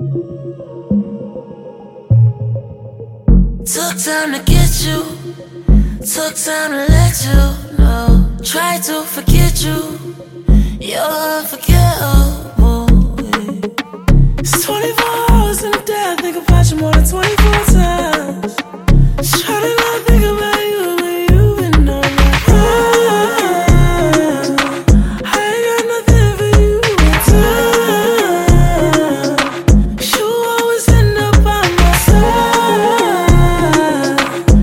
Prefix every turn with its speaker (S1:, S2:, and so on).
S1: Took time to get you, took time to let you know. Tried to forget you, you're unforgettable. It's 24 hours in a day, I think about you more than 24 times.